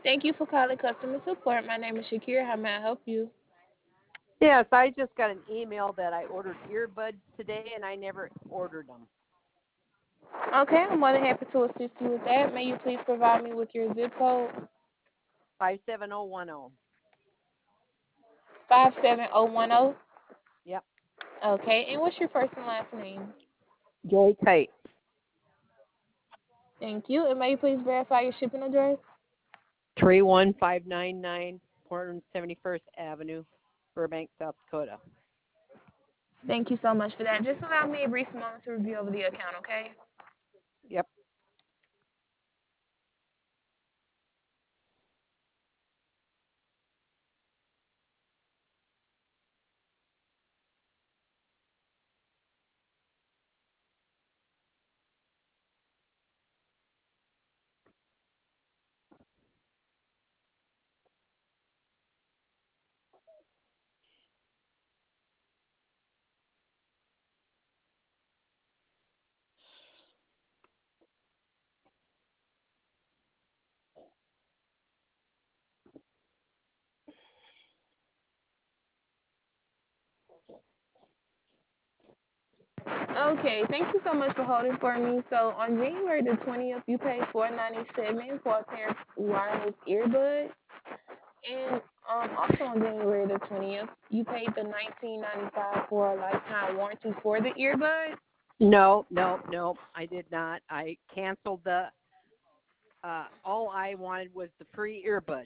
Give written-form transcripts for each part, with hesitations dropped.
Thank you for calling customer support. My name is Shakira. How may I help you? Yes, I just got an email that I ordered earbuds today and I never ordered them. Okay, I'm more than happy to assist you with that. May you please provide me with your zip code? 57010. 57010. Yep. Okay, and what's your first and last name? Joy Kite. Thank you. And may you please verify your shipping address? 31599 471st Avenue, Burbank, South Dakota. Thank you so much for that. Just allow me a brief moment to review over the account, okay? Yep. Okay, thank you so much for holding for me. So on January the 20th, you paid $497 for a pair of wireless earbuds. And also on January the 20th, you paid the 19.95 for a lifetime warranty for the earbuds. No, no, no, I did not. I canceled all I wanted was the free earbuds.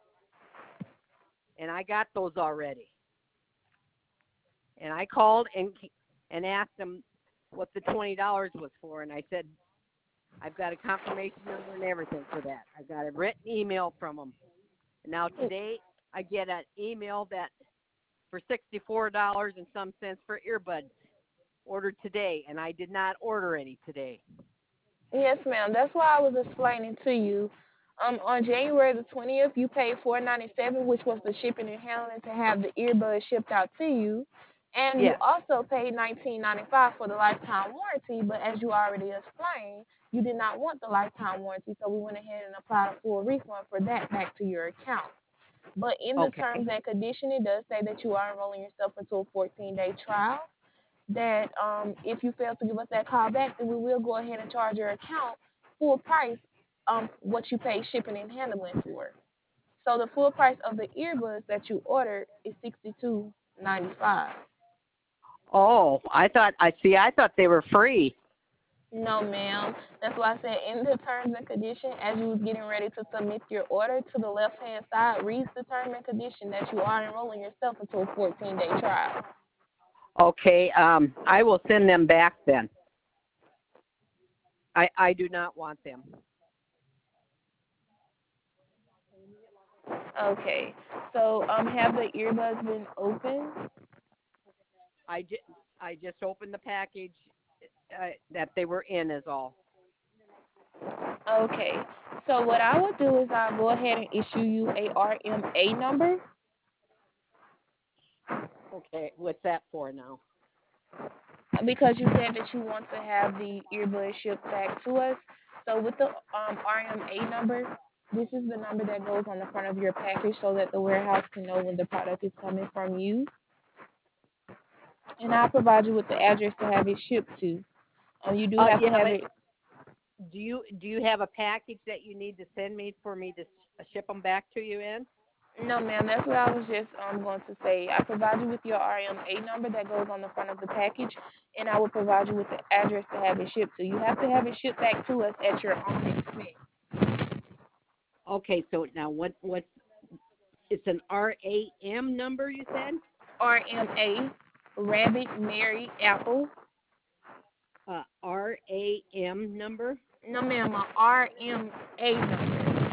And I got those already. And I called and asked them what the $20 was for. And I said, I've got a confirmation number and everything for that. I got a written email from them. And now today I get an email that for $64 and some cents for earbuds ordered today, and I did not order any today. Yes, ma'am. That's why I was explaining to you. On January the 20th, you paid $497, which was the shipping and handling to have the earbuds shipped out to you. And you Yes. also paid $19.95 for the lifetime warranty, but as you already explained, you did not want the lifetime warranty, so we went ahead and applied a full refund for that back to your account. But in the Okay. terms and condition, it does say that you are enrolling yourself into a 14-day trial. That if you fail to give us that call back, then we will go ahead and charge your account full price what you pay shipping and handling for. So the full price of the earbuds that you ordered is $62.95. Oh, I thought they were free. No, ma'am. That's why I said in the terms and condition, as you was getting ready to submit your order, to the left hand side reads the term and condition that you are enrolling yourself into a 14-day trial. Okay, I will send them back then. I do not want them. Okay. So have the earbuds been opened? I just, I just opened the package that they were in is all. Okay. So what I will do is I'll go ahead and issue you a RMA number Okay, what's that for now? because you said that you want to have the earbuds shipped back to us. So with the RMA number, this is the number that goes on the front of your package so that the warehouse can know when the product is coming from you. And I'll provide you with the address to have it shipped to. You do have to Yeah, have but it. do you have a package that you need to send me for me to ship them back to you in? No, ma'am. That's what I was just going to say. I provide you with your RMA number that goes on the front of the package, and I will provide you with the address to have it shipped to. You have to have it shipped back to us at your own expense. Okay, so now what's it's an RAM number you said? RMA, Rabbit, Mary, Apple. RAM number? No, ma'am. A RMA number.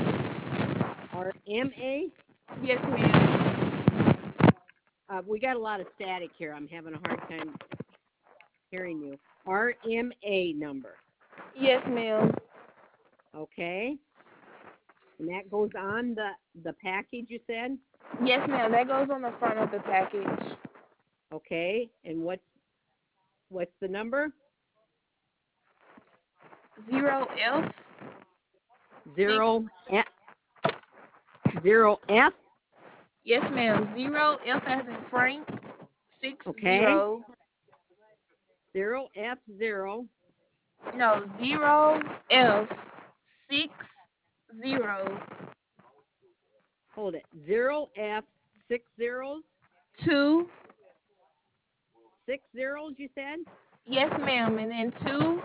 RMA? Yes, ma'am. We got a lot of static here. I'm having a hard time hearing you. RMA number. Yes, ma'am. Okay. And that goes on the package you said? Yes, ma'am. That goes on the front of the package. Okay. And what's the number? 0F six. Zero 0F. Yes, ma'am. 0 F as in Frank. 6 Okay. 0. 0F0. No, 0 F 6 0 Hold it. 0F 6 zeros. 2. 6 zeros, you said? Yes, ma'am. And then 2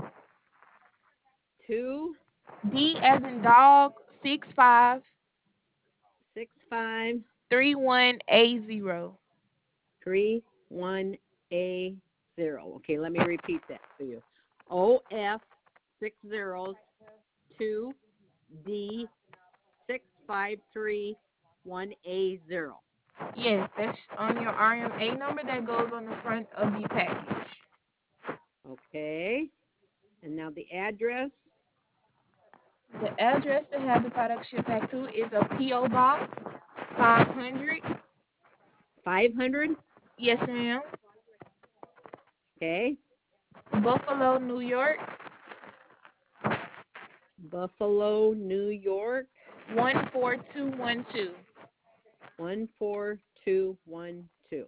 2 D as in dog. 6 5 6 5 3 1 A 0. 3 1 A 0. Okay, let me repeat that for you. OF 6 zeros 2 D 6 5 3 1 A 0. Yes, that's on your RMA number that goes on the front of the package. Okay. And now the address. The address to have the product shipped back to is a P.O. Box 500. 500. Yes, ma'am. Okay. Buffalo, New York Buffalo, New York 14212. 14212.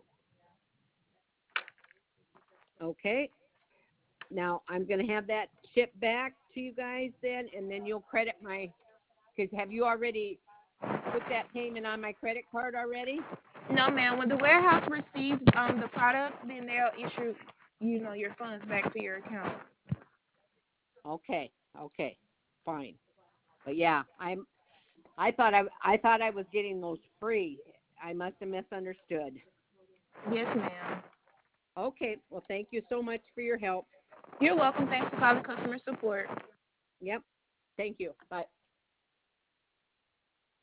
Okay. Now I'm going to have that shipped back to you guys then, and then you'll credit my. Because have you already put that payment on my credit card already? No, ma'am. When the warehouse receives the product, then they'll issue your funds back to your account. Okay. Okay. Fine. But yeah, I thought I was getting those free. I must have misunderstood. Yes, ma'am. Okay. Well, thank you so much for your help. You're welcome. Thanks for calling customer support. Yep. Thank you. Bye.